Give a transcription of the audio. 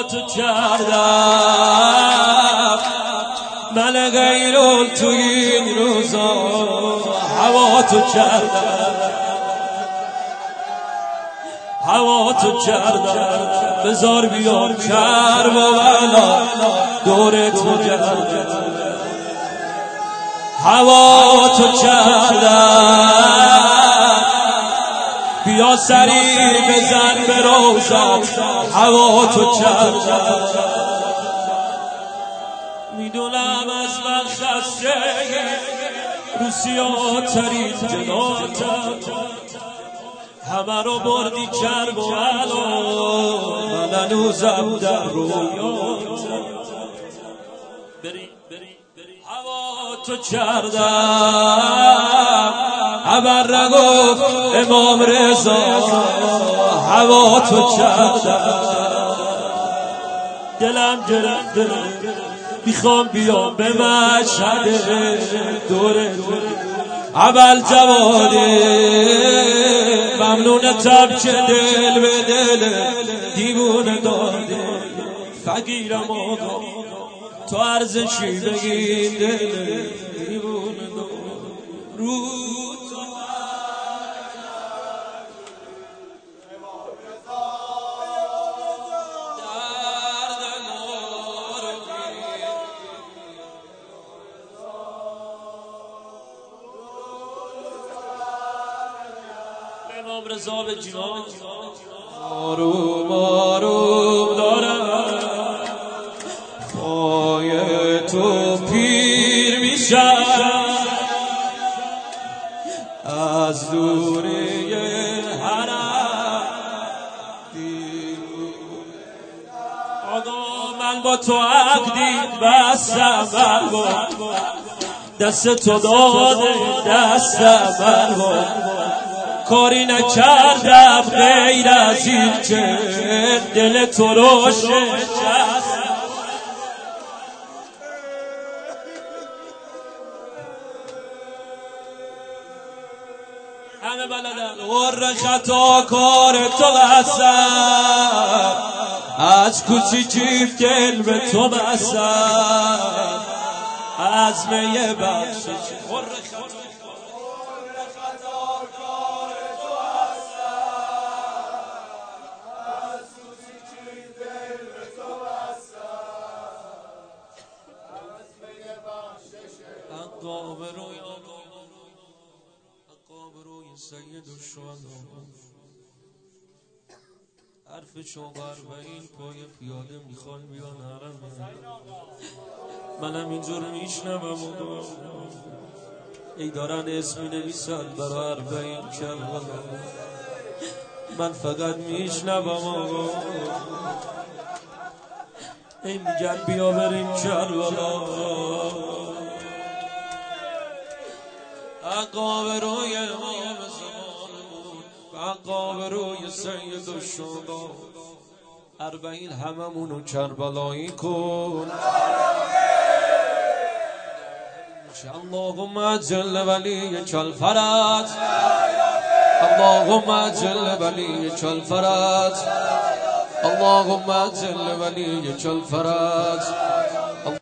تو کردم من غیرون تو این روزا هوا تو کردم هوا تو کردم بذار بیام کرب و بلا دور تو کردم هوا تو کردم بیا سری بزن به روزت هوا تو کردم میدونم از من خسته رو سیاه‌ترین جناتم همه رو بردی کرب و بلا من هنوزم در رویاتم هوا تو کردم خبر نگفت امام رضا هوا تو کردم دلم گرفته میخوام بیام به مشهد دوره اول جواده ممنونتم که دل به دل دیوونه داده فقیرم آقا تو ارزشی بگین دل دیوونه داده رو امام رضا به جنان آروم آروم دارم پای تو پیر میشم از دوری حرم آقا من با تو عقدی بستم دست تو داده دستم کاری نکردم غیر از این که دل تو رو شکست همه بلدن ور خطا کار تو هستم از کوچیکی دل به تو بستم از میه بخشش سید الشهدا حرف شوهر و این پای پیاده میخوان بیان حرم منم اینجور میشنوم ای دارن اسمی نویسن برای اربعین کربلا من فقط میشنوم ای میگن بیا بریم کربلا حقا به روی امام زمان حقا به روی سید الشهدا اربعین هممونو کربلایی کن اللهم اجل ولیک الفرج اللهم اجل ولیک الفرج اللهم اجل ولیک الفرج